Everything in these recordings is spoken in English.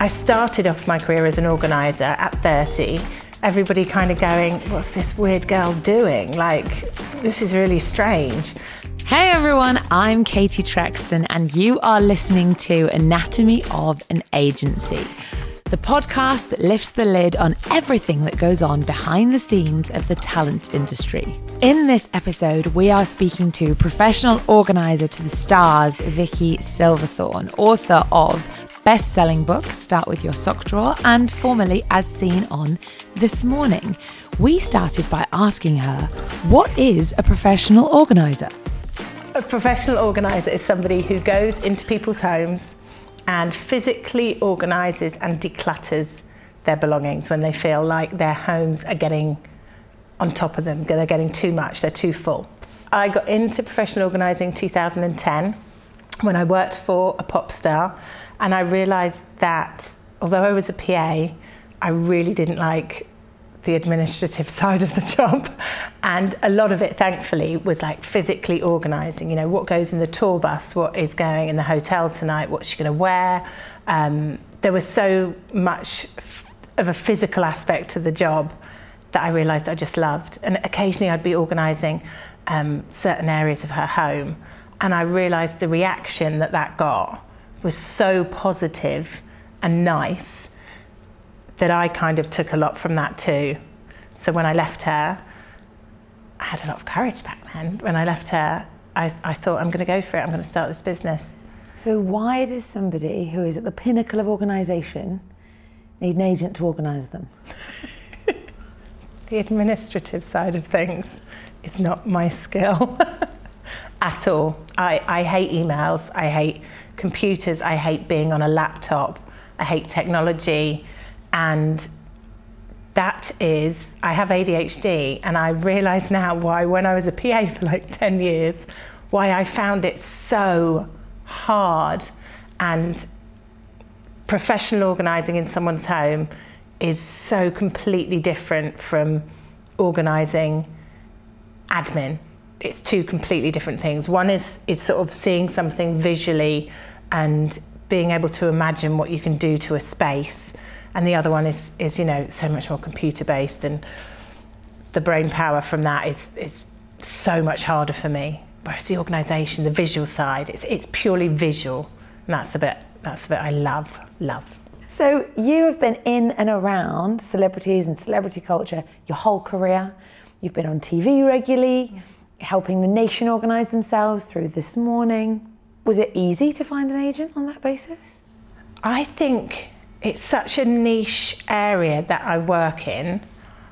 I started off my career as an organiser at 30, everybody kind of going, what's this weird girl doing? Like, this is really strange. Hey everyone, I'm Katie Trexton and you are listening to Anatomy of an Agency, the podcast that lifts the lid on everything that goes on behind the scenes of the talent industry. In this episode, we are speaking to professional organiser to the stars, Vicky Silverthorne, author of best-selling book, Start With Your Sock Drawer, and formerly As Seen on This Morning. We started by asking her, what is a professional organiser? A professional organiser is somebody who goes into people's homes and physically organises and declutters their belongings when they feel like their homes are getting on top of them, they're getting too much, they're too full. I got into professional organising in 2010 when I worked for a pop star, and I realised that although I was a PA, I really didn't like the administrative side of the job, and a lot of it thankfully was like physically organising, you know, what goes in the tour bus, what is going in the hotel tonight, what's she going to wear. There was so much of a physical aspect to the job that I realised I just loved, and occasionally I'd be organising certain areas of her home, and I realised the reaction that got was so positive and nice that I kind of took a lot from that too. So when I left her, I had a lot of courage back then. When I left her, I thought, I'm going to go for it. I'm going to start this business. So why does somebody who is at the pinnacle of organisation need an agent to organise them? The administrative side of things is not my skill at all. I hate emails. I hate computers. I hate being on a laptop. I hate technology. And that is, I have ADHD, and I realise now why, when I was a PA for like 10 years, why I found it so hard. And professional organising in someone's home is so completely different from organising admin. It's two completely different things. One is sort of seeing something visually and being able to imagine what you can do to a space. And the other one is you know, so much more computer-based, and the brain power from that is so much harder for me. Whereas the organisation, the visual side, it's purely visual, and that's the bit I love. So you have been in and around celebrities and celebrity culture your whole career. You've been on TV regularly, helping the nation organise themselves through This Morning. Was it easy to find an agent on that basis? I think it's such a niche area that I work in.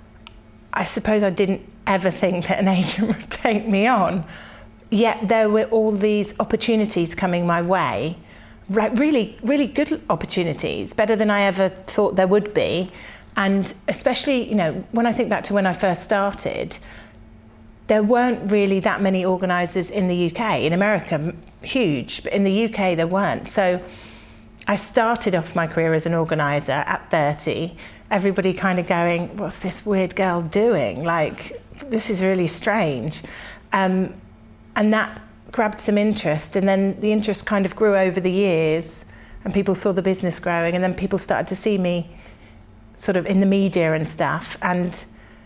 I suppose I didn't ever think that an agent would take me on. Yet there were all these opportunities coming my way, really, really good opportunities, better than I ever thought there would be. And especially, you know, when I think back to when I first started, there weren't really that many organisers in the UK. In America, huge, but in the UK there weren't. So I started off my career as an organiser at 30, everybody kind of going, what's this weird girl doing? Like, this is really strange. And that grabbed some interest, and then the interest kind of grew over the years, and people saw the business growing, and then people started to see me sort of in the media and stuff. And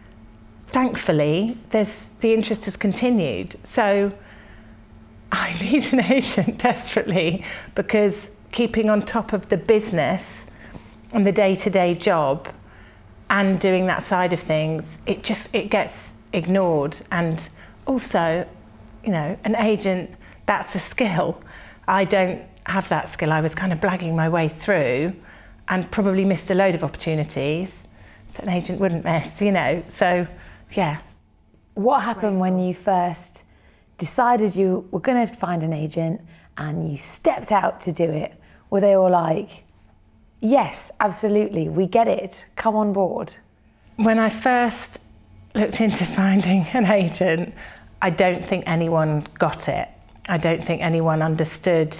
thankfully, the interest has continued. So I need an agent desperately, because keeping on top of the business and the day-to-day job and doing that side of things, it gets ignored. And also, you know, an agent, that's a skill. I don't have that skill. I was kind of blagging my way through and probably missed a load of opportunities that an agent wouldn't miss, you know. So, yeah. What happened when you first decided you were going to find an agent and you stepped out to do it? Were they all like, yes, absolutely, we get it, come on board? When I first looked into finding an agent, I don't think anyone got it. I don't think anyone understood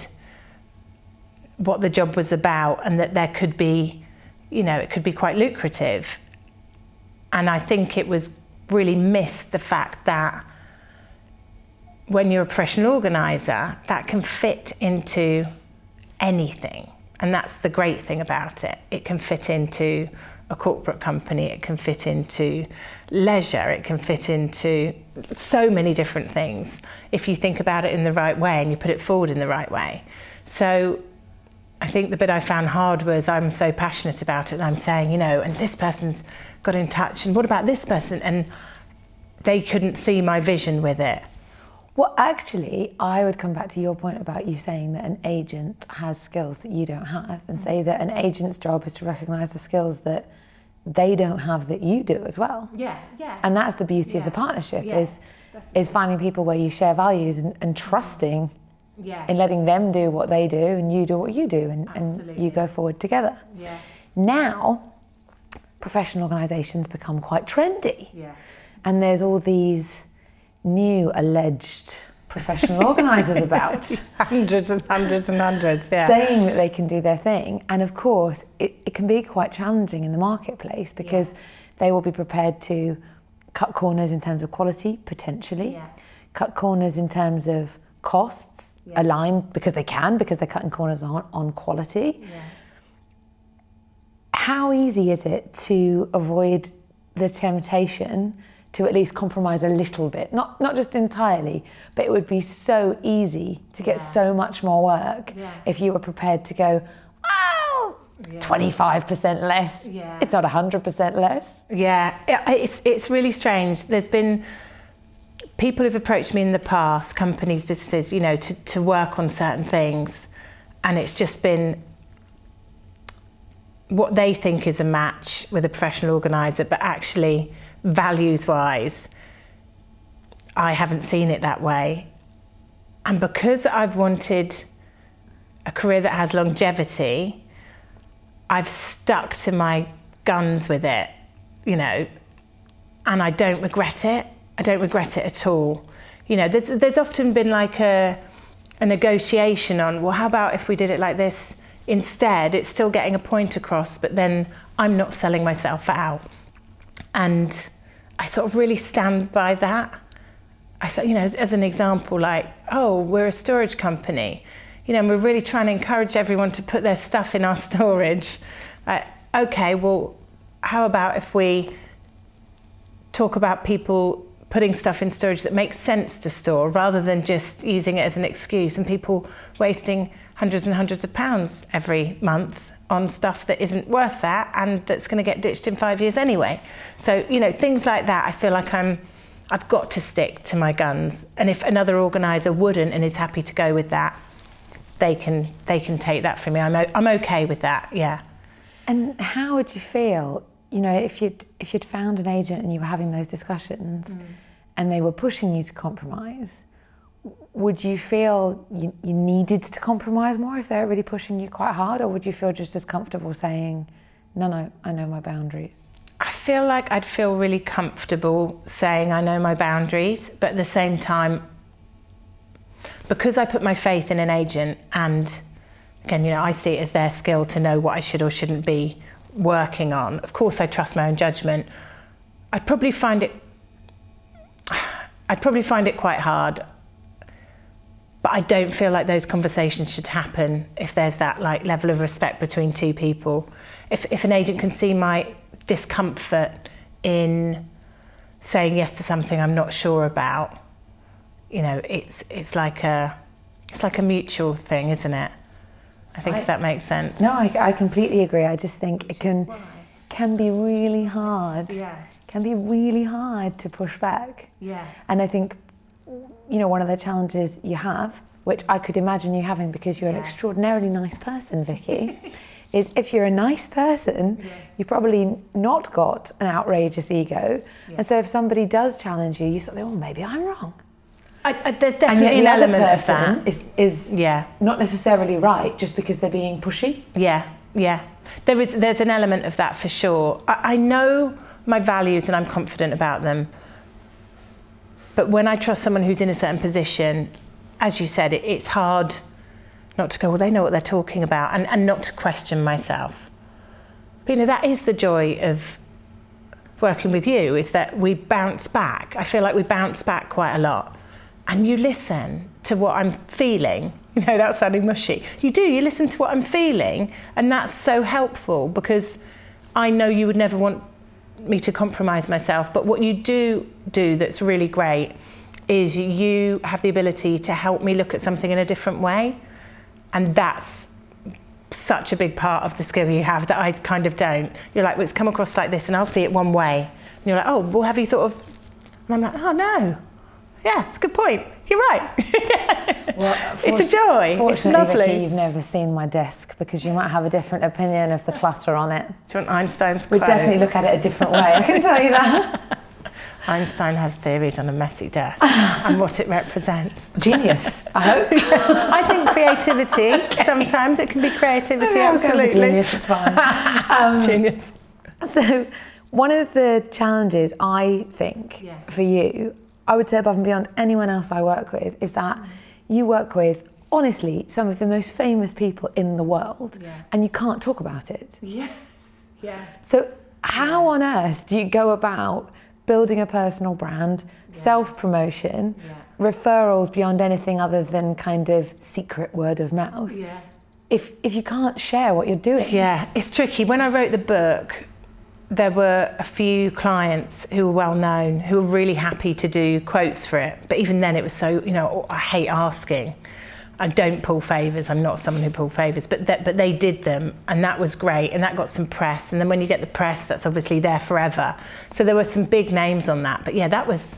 what the job was about, and that there could be, you know, it could be quite lucrative. And I think it was really missed the fact that when you're a professional organiser, that can fit into anything. And that's the great thing about it. It can fit into a corporate company, it can fit into leisure, it can fit into so many different things if you think about it in the right way and you put it forward in the right way. So I think the bit I found hard was I'm so passionate about it and I'm saying, you know, and this person's got in touch and what about this person? And they couldn't see my vision with it. Well, actually, I would come back to your point about you saying that an agent has skills that you don't have, and say that an agent's job is to recognise the skills that they don't have that you do as well. Yeah. And that's the beauty of the partnership, is finding people where you share values and trusting in letting them do what they do and you do what you do, and you go forward together. Yeah. Now, professional organisations become quite trendy. Yeah. And there's all these new alleged professional organisers about. Hundreds and hundreds and hundreds, saying that they can do their thing. And of course, it can be quite challenging in the marketplace because they will be prepared to cut corners in terms of quality, potentially, cut corners in terms of costs, aligned because they're cutting corners on quality. Yeah. How easy is it to avoid the temptation to at least compromise a little bit, not just entirely, but it would be so easy to get so much more work if you were prepared to go, 25% less. Yeah. It's not 100% less. Yeah, it's really strange. There's been people who've approached me in the past, companies, businesses, you know, to work on certain things, and it's just been what they think is a match with a professional organiser, but actually, values-wise, I haven't seen it that way. And because I've wanted a career that has longevity, I've stuck to my guns with it, you know, and I don't regret it. I don't regret it at all. You know, there's often been like a negotiation on, well, how about if we did it like this instead? It's still getting a point across, but then I'm not selling myself out. And I sort of really stand by that. I said, you know, as an example, like, oh, we're a storage company, you know, and we're really trying to encourage everyone to put their stuff in our storage. Okay, well, how about if we talk about people putting stuff in storage that makes sense to store rather than just using it as an excuse and people wasting hundreds and hundreds of pounds every month on stuff that isn't worth that and that's going to get ditched in 5 years anyway. So, you know, things like that, I feel like I've got to stick to my guns. And if another organiser wouldn't and is happy to go with that, they can take that from me. I'm okay with that, yeah. And how would you feel, you know, if you'd found an agent and you were having those discussions and they were pushing you to compromise? Would you feel you needed to compromise more if they were really pushing you quite hard, or would you feel just as comfortable saying, no, I know my boundaries? I feel like I'd feel really comfortable saying I know my boundaries, but at the same time, because I put my faith in an agent, and again, you know, I see it as their skill to know what I should or shouldn't be working on. Of course, I trust my own judgment. I'd probably find it quite hard. But I don't feel like those conversations should happen if there's that like level of respect between two people. If an agent can see my discomfort in saying yes to something I'm not sure about, you know, it's like a mutual thing, isn't it? I think if that makes sense. No, I completely agree. I just think it can be really hard. Yeah. Can be really hard to push back. Yeah. And I think, you know, one of the challenges you have, which I could imagine you having because you're an extraordinarily nice person, Vicky, is if you're a nice person, you've probably not got an outrageous ego. Yeah. And so if somebody does challenge you, you sort of think, oh, maybe I'm wrong. There's definitely an element of that. Is not necessarily right just because they're being pushy. Yeah. There's an element of that for sure. I know my values and I'm confident about them. But when I trust someone who's in a certain position, as you said, it's hard not to go, well, they know what they're talking about, and not to question myself. But, you know, that is the joy of working with you, is that we bounce back. I feel like we bounce back quite a lot. And you listen to what I'm feeling, That's sounding mushy. You do, you listen to what I'm feeling, and that's so helpful because I know you would never want me to compromise myself. But what you do that's really great is you have the ability to help me look at something in a different way. And that's such a big part of the skill you have that I kind of don't. You're like, well, it's come across like this and I'll see it one way. And you're like, oh, well, have you thought of... And I'm like, oh, no. Yeah, it's a good point. You're right. Well, it's a joy. It's lovely. Vicky, you've never seen my desk because you might have a different opinion of the clutter on it. Do you want Einstein's quote? We'd definitely look at it a different way, I can tell you that. Einstein has theories on a messy desk and what it represents. Genius, I hope. I think creativity, sometimes it can be creativity, absolutely. Genius, it's fine. Genius. So one of the challenges I think for you, I would say above and beyond anyone else I work with, is that you work with, honestly, some of the most famous people in the world, and you can't talk about it. Yes, yeah. So how on earth do you go about building a personal brand, self-promotion, referrals beyond anything other than kind of secret word of mouth, if you can't share what you're doing? Yeah, it's tricky. When I wrote the book, there were a few clients who were well known, who were really happy to do quotes for it. But even then it was so, I hate asking. I don't pull favours, I'm not someone who pulls favours, but they did them, and that was great, and that got some press, and then when you get the press, that's obviously there forever. So there were some big names on that, but that was,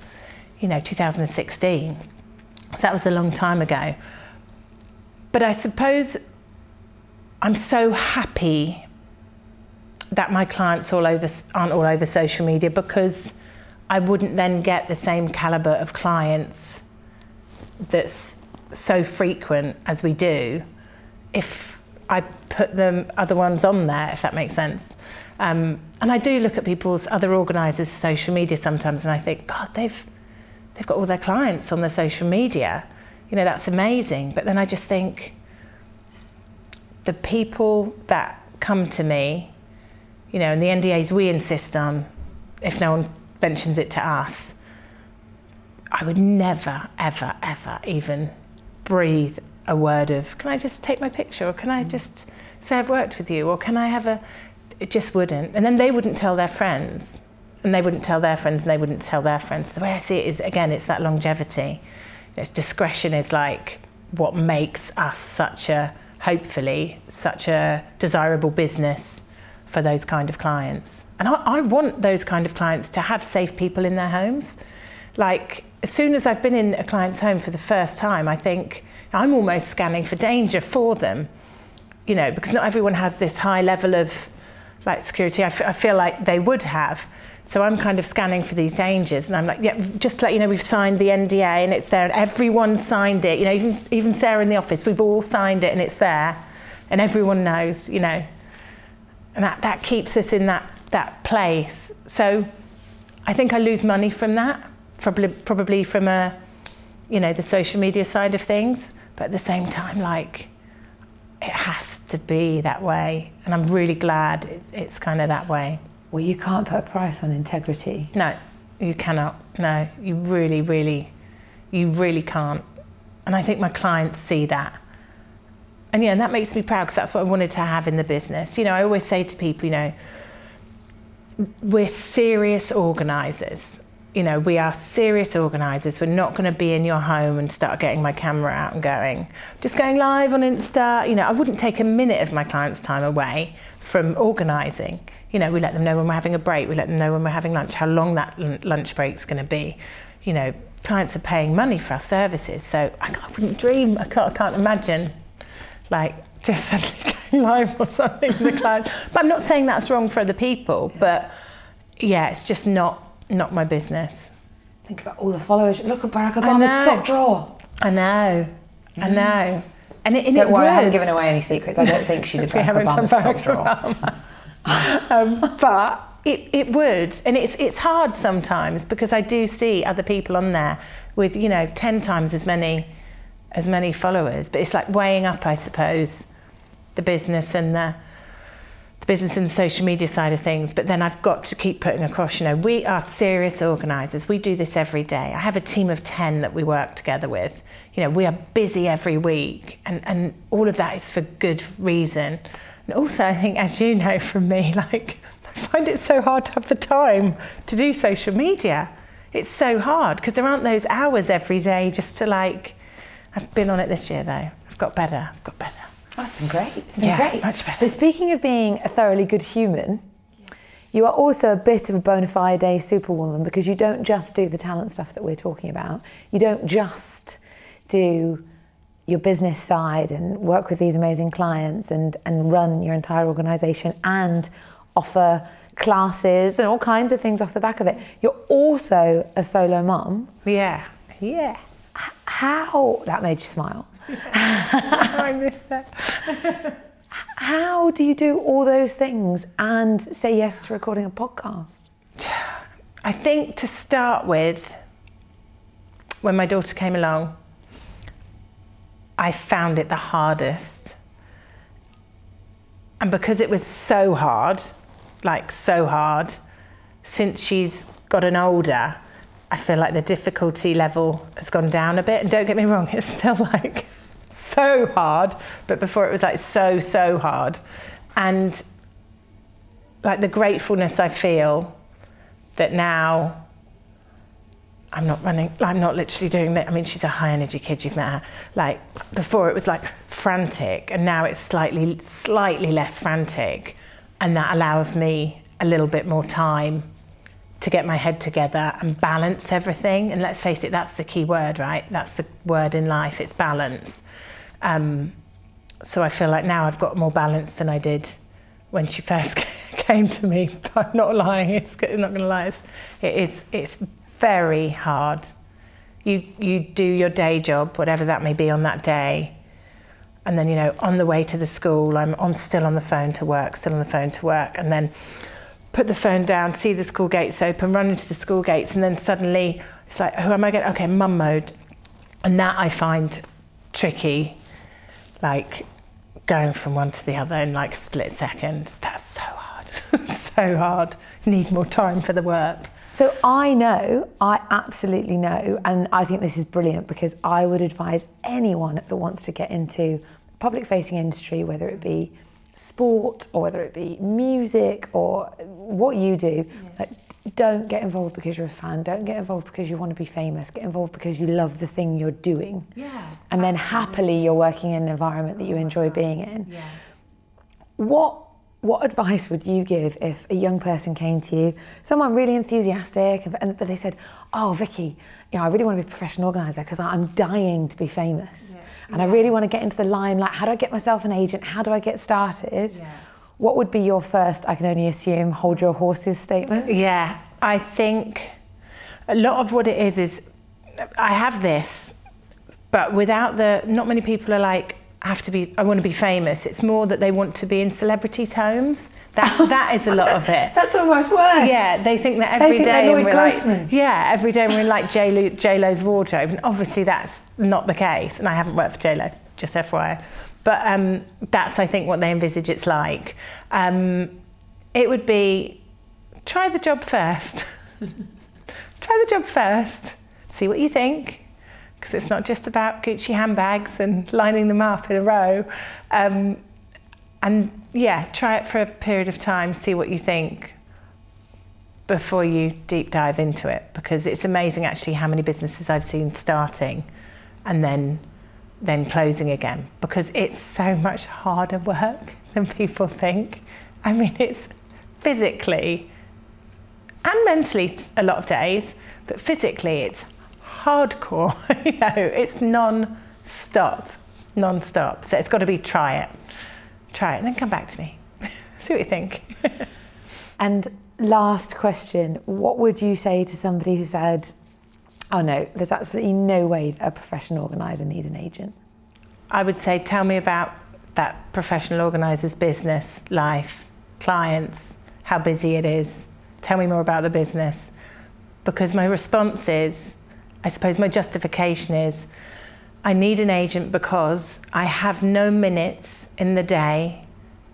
2016, so that was a long time ago. But I suppose I'm so happy that my clients aren't all over social media, because I wouldn't then get the same calibre of clients that's so frequent as we do if I put them other ones on there, if that makes sense. And I do look at people's other organisers' social media sometimes, and I think, God, they've got all their clients on their social media. That's amazing. But then I just think the people that come to me, and the NDAs we insist on, if no one mentions it to us, I would never, ever, ever even breathe a word of, can I just take my picture, or can I just say I've worked with you, or can I have it just wouldn't. And then they wouldn't tell their friends, and they wouldn't tell their friends, and they wouldn't tell their friends. The way I see it is, again, it's that longevity. Discretion is like what makes us hopefully such a desirable business for those kind of clients. And I want those kind of clients to have safe people in their homes. Like, as soon as I've been in a client's home for the first time, I think I'm almost scanning for danger for them, because not everyone has this high level of security I feel like they would have. So I'm kind of scanning for these dangers, and I'm like, just to let you know, we've signed the NDA and it's there, and everyone signed it, even Sarah in the office, we've all signed it and it's there, and everyone knows, and that keeps us in that place. So I think I lose money from that, probably from the social media side of things, but at the same time, it has to be that way, and I'm really glad it's kind of that way. Well, you can't put a price on integrity. No, you cannot. No, you really, really, can't. And I think my clients see that. And and that makes me proud, because that's what I wanted to have in the business. I always say to people, we're serious organisers. We are serious organisers. We're not going to be in your home and start getting my camera out and just going live on Insta. I wouldn't take a minute of my clients' time away from organising. We let them know when we're having a break. We let them know when we're having lunch, how long that lunch break's going to be. Clients are paying money for our services, so I wouldn't dream. I can't imagine, just suddenly going live or something with the client. But I'm not saying that's wrong for other people. But it's just not my business. Think about all the followers. Look at Barack Obama's sock drawer. I know. And don't worry, I haven't given away any secrets. I don't think she did Barack Obama's sock drawer. But it would, and it's hard sometimes, because I do see other people on there with 10 times as many followers, but it's like weighing up, I suppose, the business and the business and the social media side of things, but then I've got to keep putting across, we are serious organisers. We do this every day. I have a team of 10 that we work together with. We are busy every week, and all of that is for good reason. And also, I think, as you know from me, I find it so hard to have the time to do social media. It's so hard because there aren't those hours every day just to I've been on it this year though. I've got better. That's been great. It's been great. Much better. But speaking of being a thoroughly good human, you are also a bit of a bona fide superwoman, because you don't just do the talent stuff that we're talking about. You don't just do your business side and work with these amazing clients and run your entire organisation and offer classes and all kinds of things off the back of it. You're also a solo mum. Yeah. How that made you smile? I miss that. How do you do all those things and say yes to recording a podcast? I think to start with, when my daughter came along, I found it the hardest. And because it was so hard, since she's gotten older, I feel like the difficulty level has gone down a bit. And don't get me wrong, it's still so hard, but before it was so hard. And the gratefulness I feel that now I'm not literally doing that. I mean, she's a high energy kid, you've met her. Before it was frantic, and now it's slightly less frantic. And that allows me a little bit more time to get my head together and balance everything. And let's face it, that's the key word, right? That's the word in life, it's balance. So I feel now I've got more balance than I did when she first came to me. I'm not lying, I'm not gonna lie, it's very hard. You do your day job, whatever that may be on that day. And then, on the way to the school, I'm still on the phone to work, and then put the phone down, see the school gates open, run into the school gates, and then suddenly it's who am I getting? Okay, mum mode. And that I find tricky, going from one to the other in a split second. That's so hard, so hard. Need more time for the work. So I absolutely know, and I think this is brilliant, because I would advise anyone that wants to get into public-facing industry, whether it be sport or whether it be music or what you do, don't get involved because you're a fan. Don't get involved because you want to be famous. Get involved because you love the thing you're doing. Yeah. And then happily you're working in an environment that you enjoy being in. Yeah. What advice would you give if a young person came to you, someone really enthusiastic, but they said, "Oh, Vicky, I really want to be a professional organiser because I'm dying to be famous, and I really want to get into the limelight. How do I get myself an agent? How do I get started?" Yeah. What would be your first, I can only assume, hold your horses statement? Yeah, I think a lot of what it is I have this, but without not many people are I want to be famous. It's more that they want to be in celebrities' homes. That is a lot of it. That's almost worse. Yeah, they think that every day we're every day we're in J-Lo's wardrobe, and obviously that's not the case. And I haven't worked for J-Lo, just FYI. But that's, I think, what they envisage it's like. It would be, try the job first. Try the job first. See what you think. Because it's not just about Gucci handbags and lining them up in a row. And yeah, try it for a period of time, see what you think before you deep dive into it. Because it's amazing actually how many businesses I've seen starting and then closing again. Because it's so much harder work than people think. I mean, it's physically and mentally a lot of days, but physically it's hardcore. It's non-stop. So it's got to be try it and then come back to me. See what you think. And last question, what would you say to somebody who said, "Oh no, there's absolutely no way that a professional organiser needs an agent"? I would say, tell me about that professional organiser's business, life, clients, how busy it is. Tell me more about the business. Because my response is, I suppose my justification is, I need an agent because I have no minutes in the day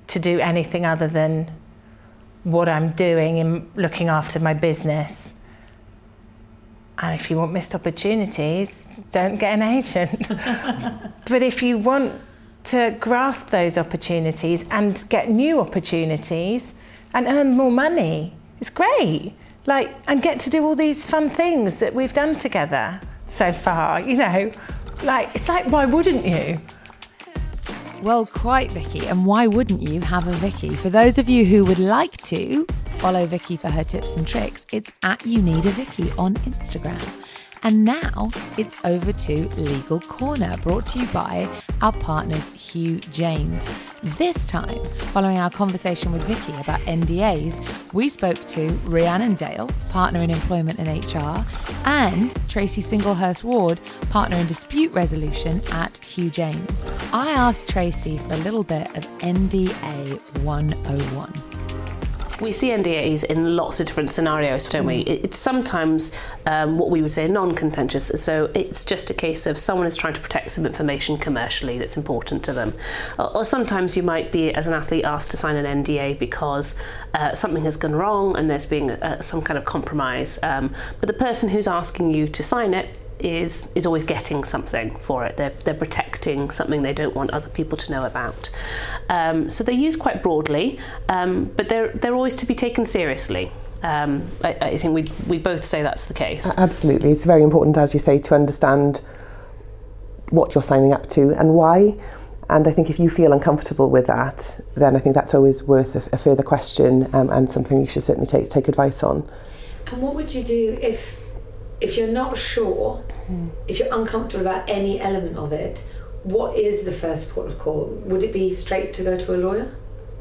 to do anything other than what I'm doing in looking after my business. And if you want missed opportunities, don't get an agent. But if you want to grasp those opportunities and get new opportunities and earn more money, it's great. Like, and get to do all these fun things that we've done together so far, you know. Like, it's like, why wouldn't you? Well, quite, Vicky. And why wouldn't you have a Vicky? For those of you who would like to follow Vicky for her tips and tricks, it's at You Need a Vicky on Instagram. And now it's over to Legal Corner, brought to you by our partners Hugh James. This time, following our conversation with Vicky about NDAs, we spoke to Rhiannon Dale, partner in employment and HR, and Tracy Singlehurst Ward, partner in dispute resolution at Hugh James. I asked Tracy for a little bit of NDA 101. We see NDAs in lots of different scenarios, don't we? It's sometimes what we would say non-contentious. So it's just a case of someone is trying to protect some information commercially that's important to them. Or sometimes you might be, as an athlete, asked to sign an NDA because something has gone wrong and there's been some kind of compromise. But the person who's asking you to sign it is always getting something for it. They're protecting something they don't want other people to know about. So they're used quite broadly, but they're always to be taken seriously. I think we both say that's the case. Absolutely. It's very important, as you say, to understand what you're signing up to and why. And I think if you feel uncomfortable with that, then I think that's always worth a further question and something you should certainly take advice on. And what would you do if you're not sure, if you're uncomfortable about any element of it, what is the first port of call? Would it be straight to go to a lawyer?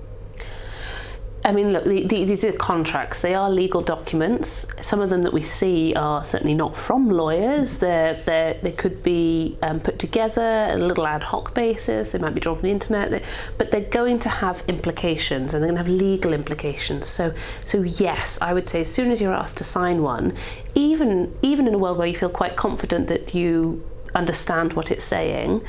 I mean, look, these are contracts. They are legal documents. Some of them that we see are certainly not from lawyers. They could be put together on a little ad hoc basis. They might be drawn from the internet. But they're going to have implications, and they're going to have legal implications. So yes, I would say as soon as you're asked to sign one, even in a world where you feel quite confident that you understand what it's saying,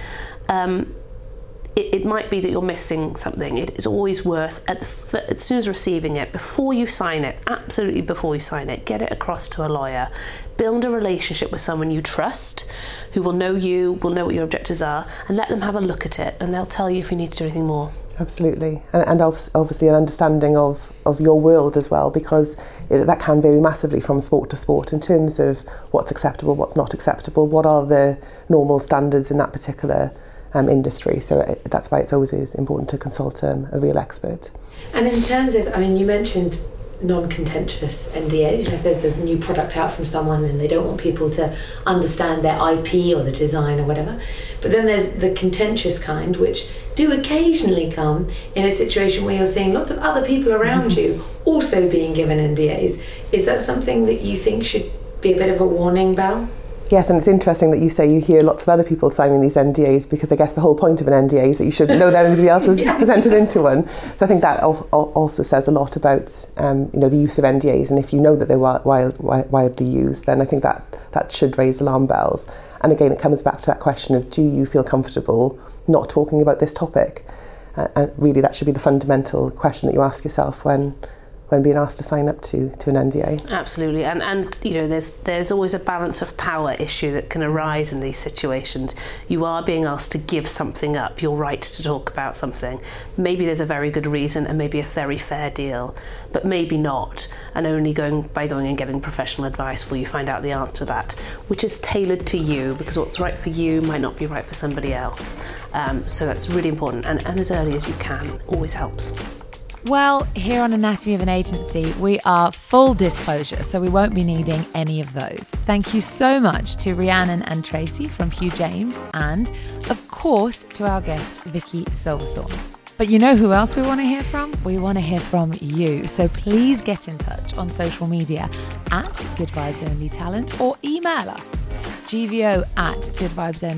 it might be that you're missing something. It is always worth, as soon as receiving it, before you sign it, absolutely before you sign it, get it across to a lawyer. Build a relationship with someone you trust, who will know you, will know what your objectives are, and let them have a look at it, and they'll tell you if you need to do anything more. Absolutely. And obviously an understanding of your world as well, because that can vary massively from sport to sport in terms of what's acceptable, what's not acceptable, what are the normal standards in that particular industry. So that's why it's always important to consult a real expert. And in terms of, I mean, you mentioned non-contentious NDAs. You know, if there's a new product out from someone and they don't want people to understand their IP or the design or whatever. But then there's the contentious kind, which do occasionally come in a situation where you're seeing lots of other people around you also being given NDAs. Is that something that you think should be a bit of a warning bell? Yes, and it's interesting that you say you hear lots of other people signing these NDAs, because I guess the whole point of an NDA is that you should know that anybody else has entered into one. So I think that also says a lot about the use of NDAs, and if you know that they're widely used, then I think that should raise alarm bells. And again, it comes back to that question of, do you feel comfortable not talking about this topic? And really, that should be the fundamental question that you ask yourself when being asked to sign up to an NDA. Absolutely, and you know, there's always a balance of power issue that can arise in these situations. You are being asked to give something up, your right to talk about something. Maybe there's a very good reason and maybe a very fair deal, but maybe not. And only going and getting professional advice will you find out the answer to that, which is tailored to you, because what's right for you might not be right for somebody else. So that's really important, and as early as you can always helps. Well, here on Anatomy of an Agency, we are full disclosure, so we won't be needing any of those. Thank you so much to Rhiannon and Tracy from Hugh James, and of course to our guest, Vicky Silverthorne. But you know who else we want to hear from? We want to hear from you. So please get in touch on social media at Good Vibes Only Talent, or email us,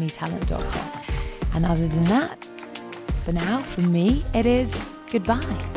gvo@goodvibesonlytalent.com. And other than that, for now, from me, it is goodbye.